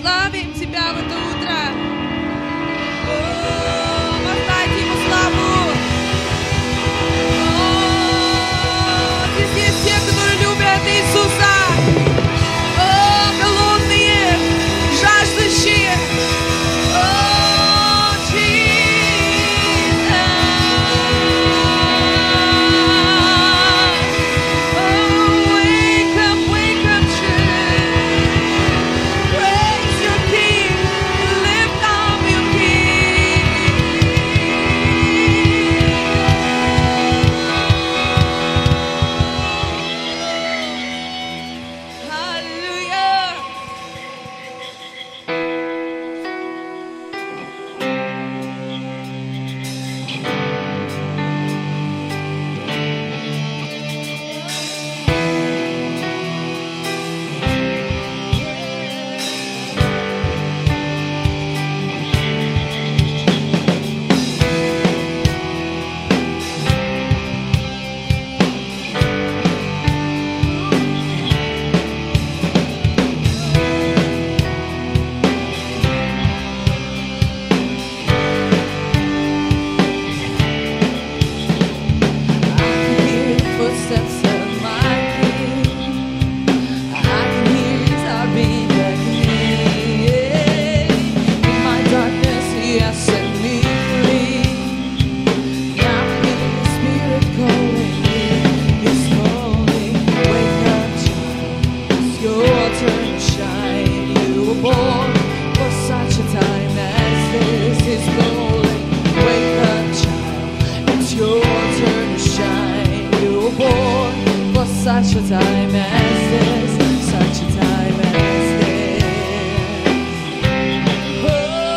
славим Тебя в это утро. Воздайте Ему славу. Здесь есть те, которые любят Иисуса. Голодные, жаждущие. Such a time as this, such a time as this. Oh,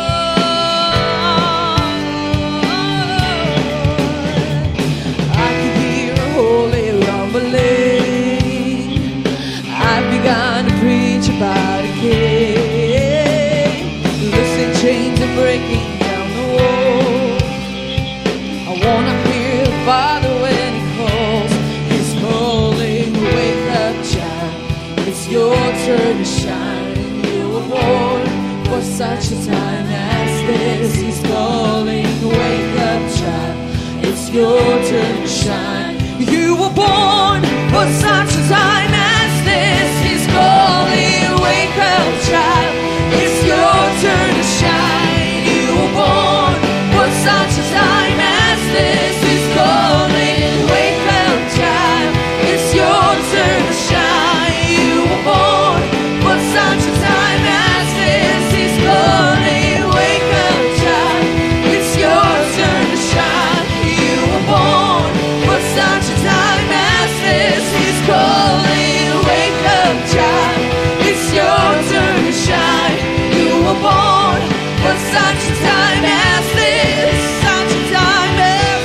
I can hear a holy rumbling. I've begun to preach about a king. Listen, chains are breaking down the wall. I wanna hear the Father when He calls. He's calling, wake up, child. It's your turn to shine. You were born for such a time as this. He's calling, wake up, child. It's your turn to shine. You were born for such a time as this. He's calling, wake up, child. It's your turn to shine. You were born for such a time as this. He's calling, wake up, child. It's your turn to shine. You were born for such a time as this. He's calling, wake up, child. It's your turn to shine. You were born for such a time as this. He's calling, wake up, child. It's your turn to shine. You were born for such a time as this. Such a time as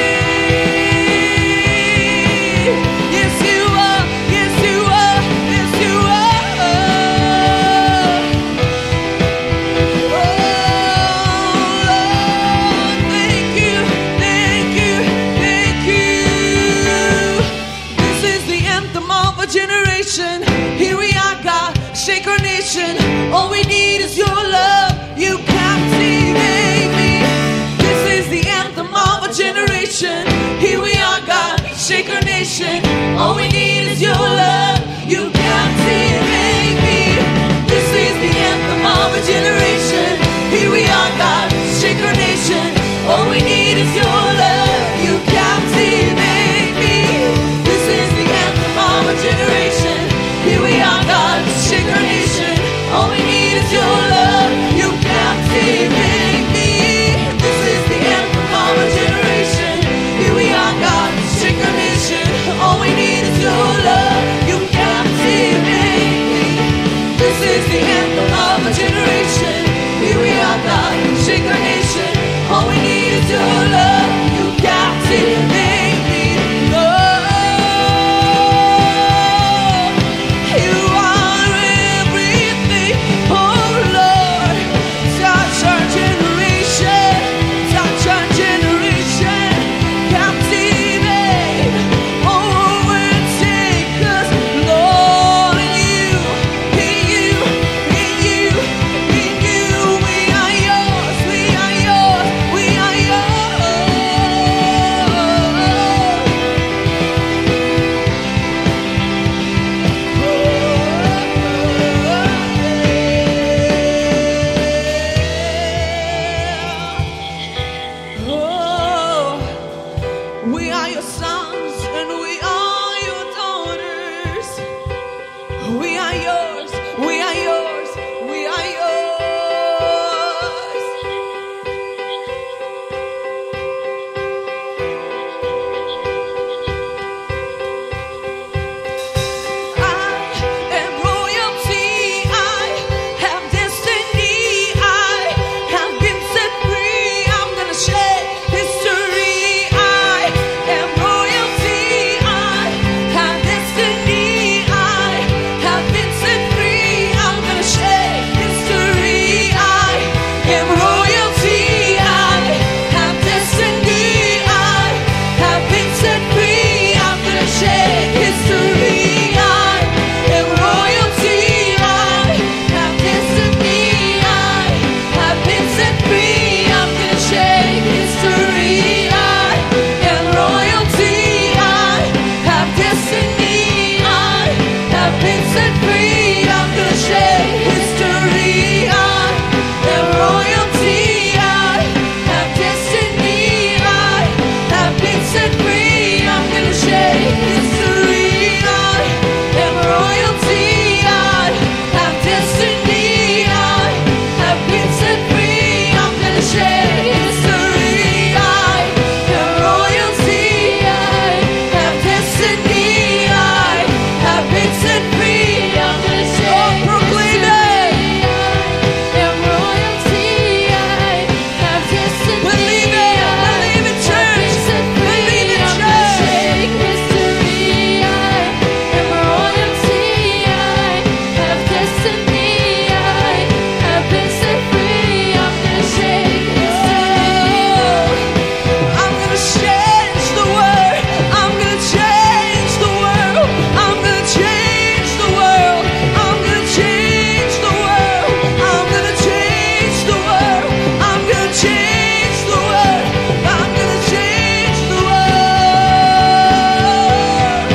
this. Yes, you are. Yes, you are. Yes, you are. Oh, Lord, thank you. Thank you. Thank you. This is the anthem of a generation. Here we are, God. Shake our nation. All we need is your love. You captivate me. This is the anthem of a generation. Here we are, God. Shake our nation. All we need is your love. You captivate me. This is the anthem of a generation. Here we are, God. Shake our nation. All we need is your love. You captivate me. This is the anthem of a generation. Here we are, God. Shake our nation. All we need is your love. You captivate me. This is the anthem of a generation. Here we are, God. Shake our nation. All we need is your love. You captivate me. This is the anthem of a generation. Here we are, God. Shake our nation. All we need is your love. You captivate me. Oh, you are everything. Oh, Lord. Touch our generation. Touch our generation. Captivate. Overtake us, Lord. In you, in you, in you, we are yours, we are yours, we are yours. I am royalty, I have destiny, I have been set free. I'm gonna shake history. I am royalty, I have destiny, I have been set free. I'm gonna shake history. I am royalty, I have destiny, I have been set free. I'm gonna shake history. I am royalty, I have destiny, I have been set free. I'm gonna shake history. I am royalty, I have destiny, I have been set free. I'm gonna shake history. I am royalty, I have destiny, I have been set free. I'm gonna shake history. I am royalty, I have destiny, I have been set free. I'm gonna shake history. I am royalty, I have destiny, I have been set free. I'm gonna shake proclaim it. Am royalty, I have destiny. Believe it, church. Believe it, church. Shake history. I am royalty, I have destiny, I have been set free. I'm gonna shake history. I'm gonna change the world. I'm gonna change the world. I'm gonna change the world. I'm gonna change the world. I'm gonna change the world. I'm gonna change the world. I'm gonna change the world.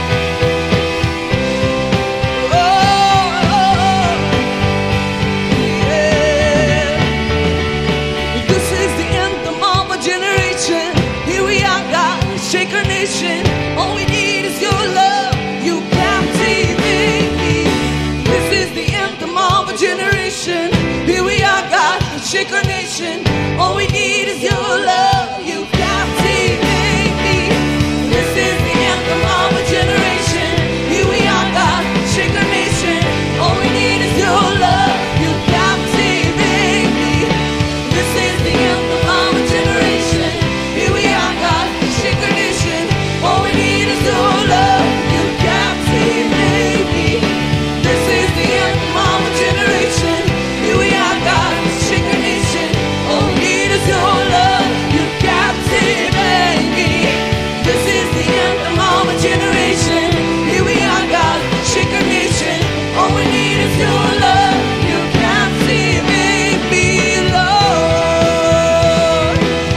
This is the anthem of a generation. Here we are, God, shake our nation. All we need is your love. You captivate me. This is the anthem of a generation. Here we are, God, shake our nation. All we need is your love. You captivate me. This is the anthem of a generation. Here we are, God, shake our nation. All we need is your love. You captivate me. This is the anthem of a generation. Here we are, God, shake our nation. All we need is your love. You captivate me. This is the anthem of a generation. Here we are, God, shake our nation. All we need is your love. You captivate me. This is the anthem of a generation. Here we are, God, shake our nation. All we need is your love. You captivate me, Lord.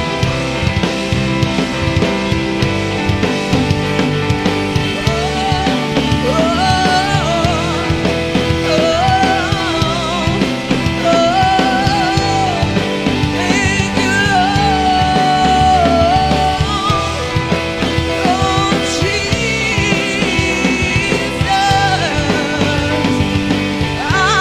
Thank you, Lord. Jesus.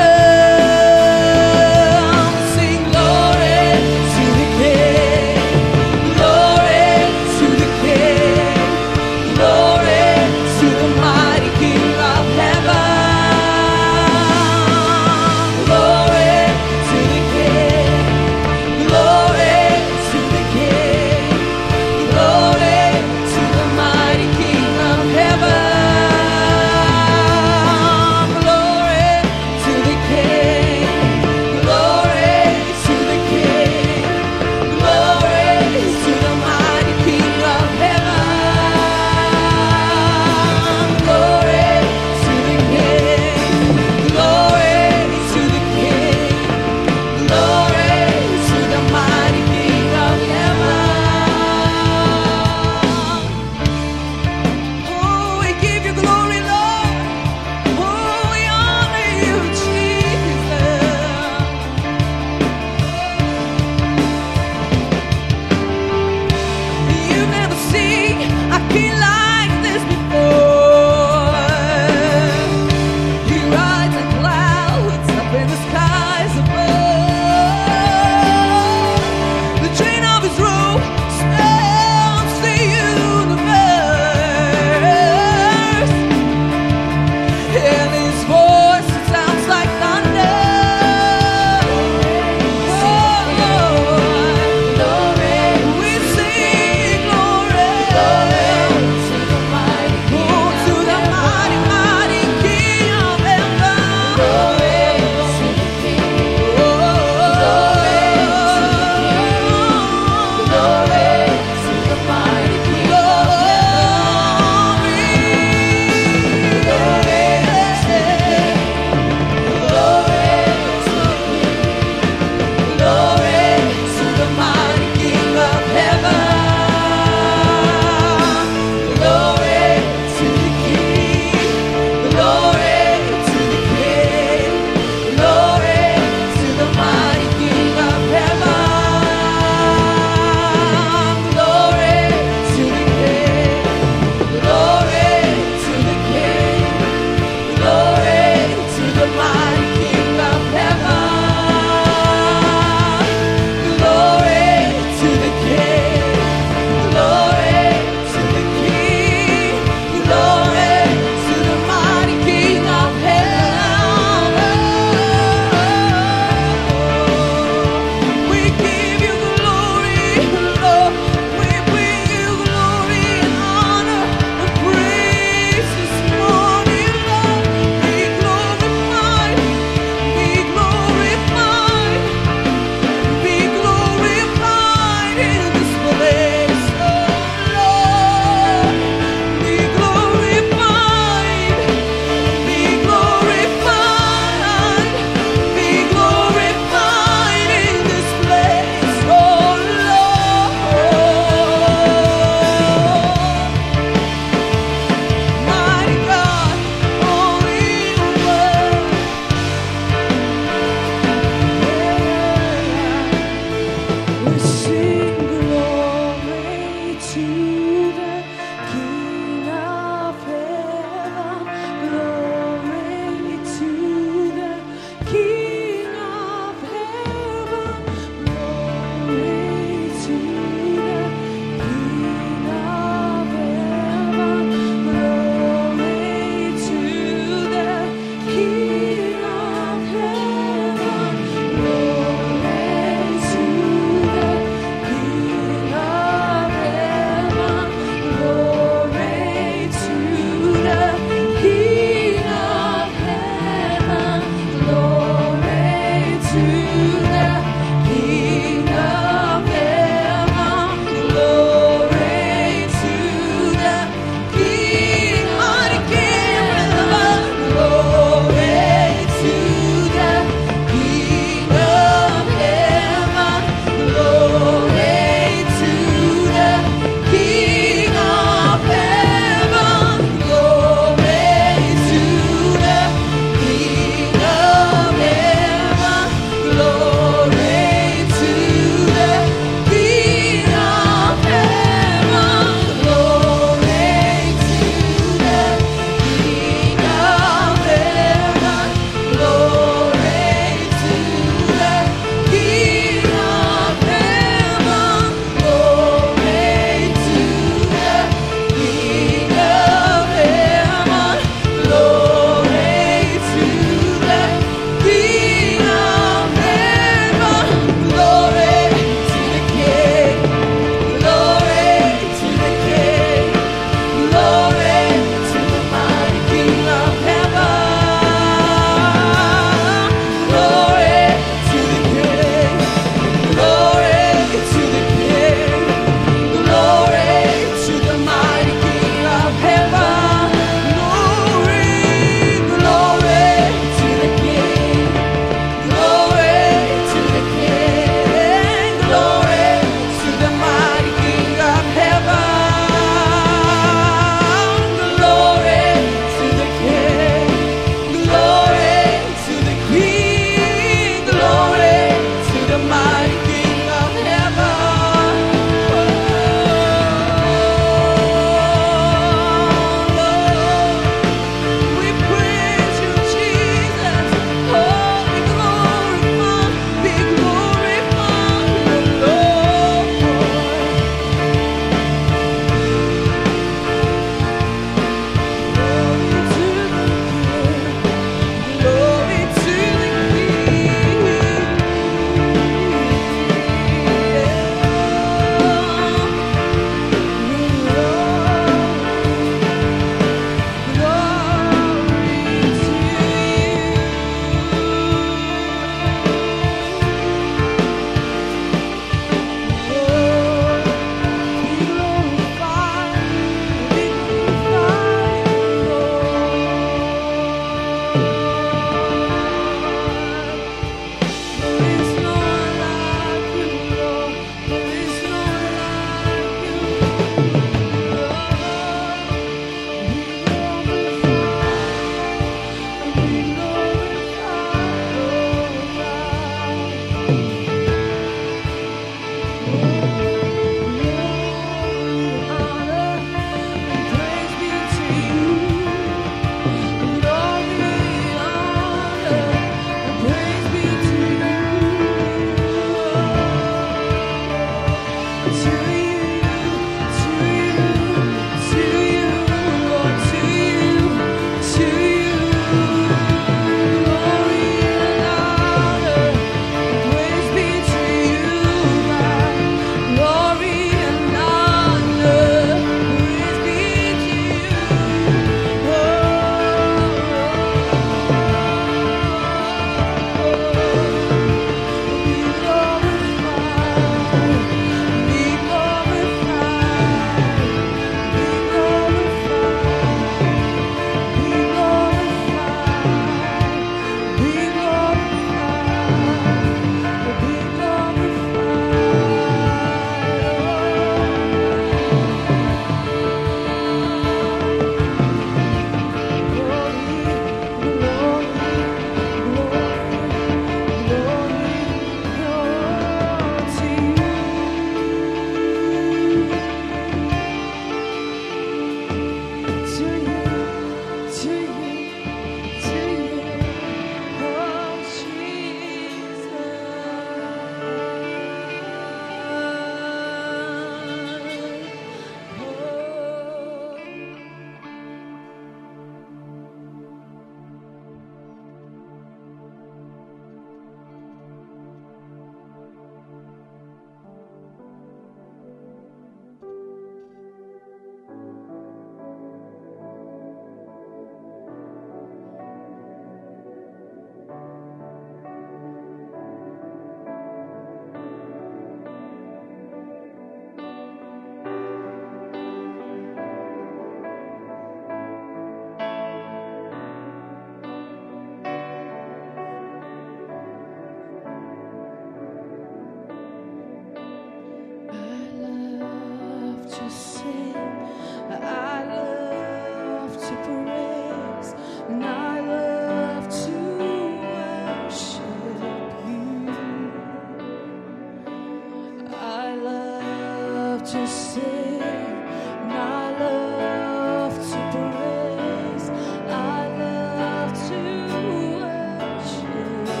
to sing, and I love to praise, I love to worship,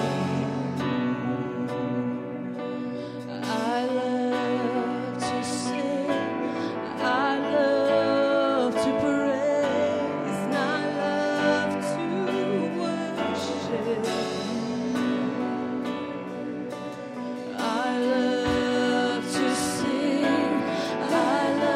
I love to sing, I love to praise, and I love to worship, I love to sing, I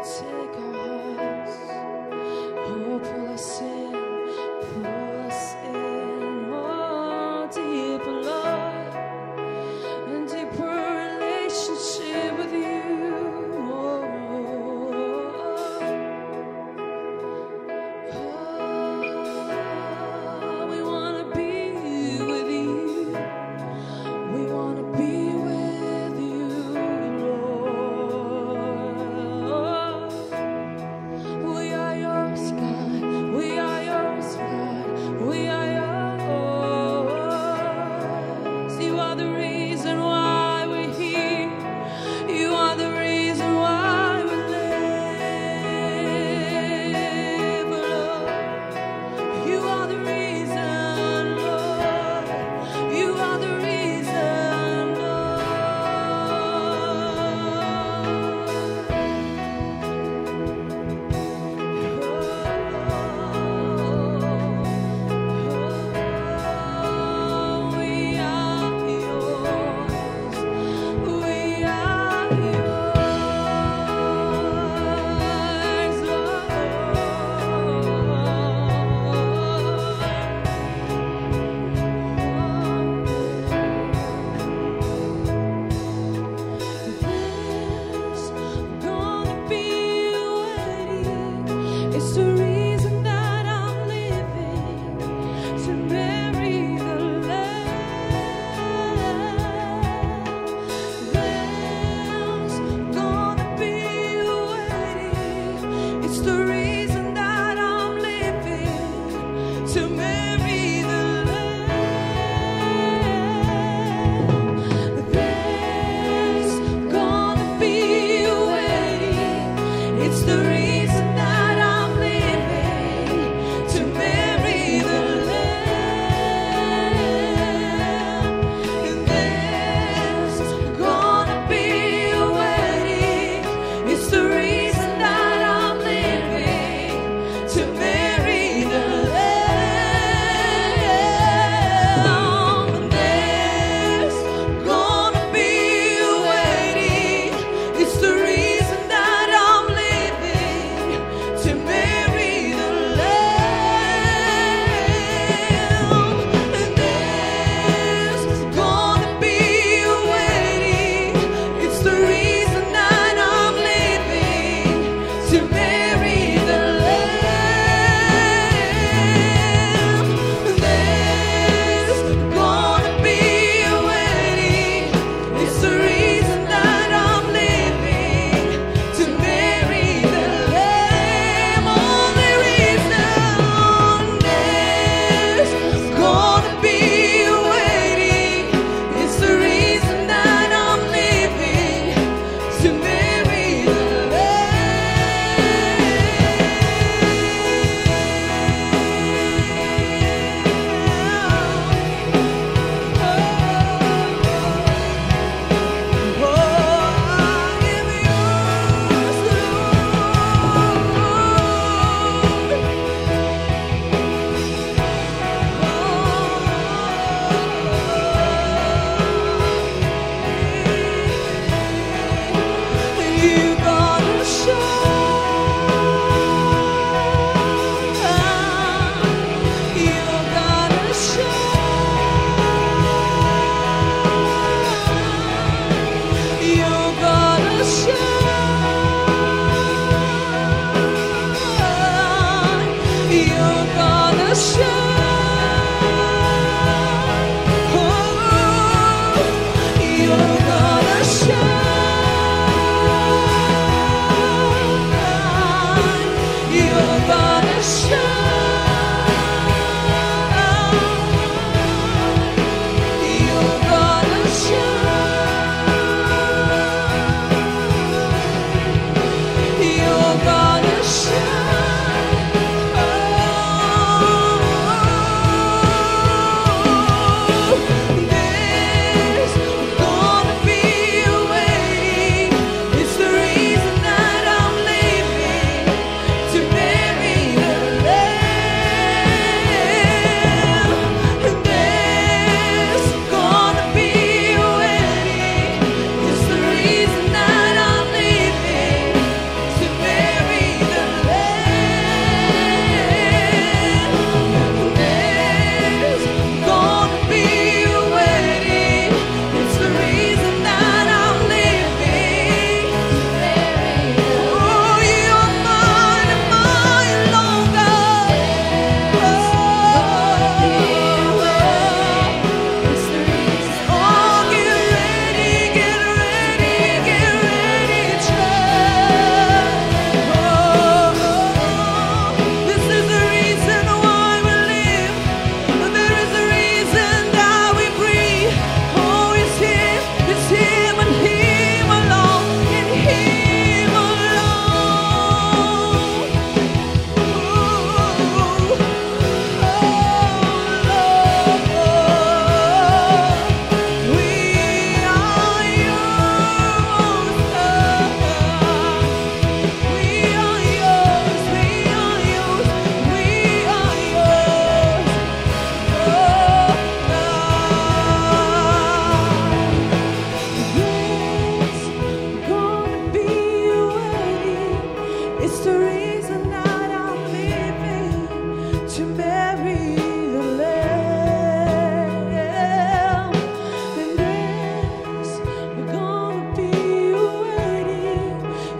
take our hearts. Oh, pull us in, oh, deeper love and deeper relationship with you.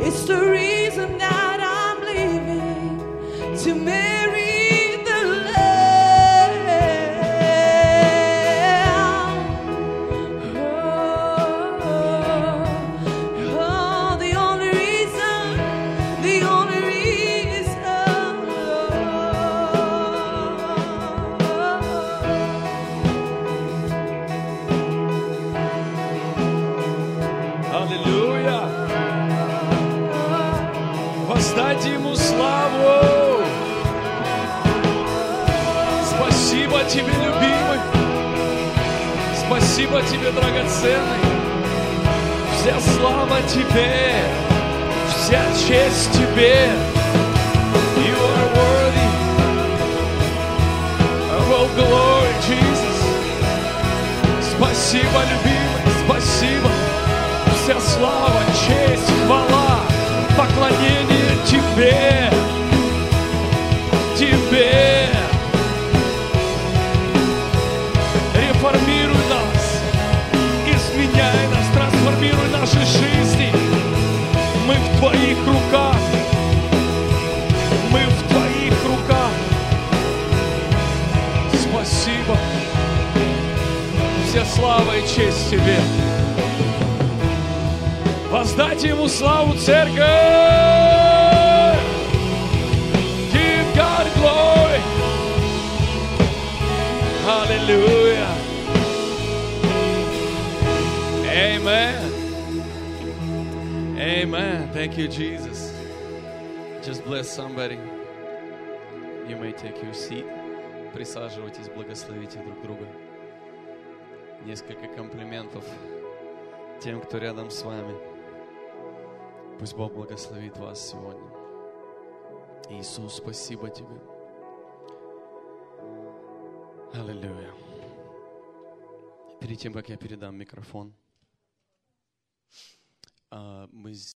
It's the reason that I'm living, to marry the Lamb. Oh, the only reason, the only reason. Аллилуйя! Воздайте Ему славу! Спасибо Тебе, любимый! Спасибо Тебе, драгоценный! Вся слава Тебе! Вся честь Тебе! You are worthy of all glory, Jesus! Спасибо, любимый! Спасибо! Вся слава, честь, хвала, поклонение Тебе, Тебе. Реформируй нас, изменяй нас, трансформируй наши жизни. Мы в Твоих руках, мы в Твоих руках. Спасибо. Вся слава и честь Тебе. Воздайте Ему славу, церковь! Give God glory! Hallelujah! Amen! Amen! Thank you, Jesus. Just bless somebody. You may take your seat. Присаживайтесь, благословите друг друга. Несколько комплиментов тем, кто рядом с вами. Пусть Бог благословит вас сегодня. Иисус, спасибо Тебе. Аллилуйя. Перед тем, как я передам микрофон, мы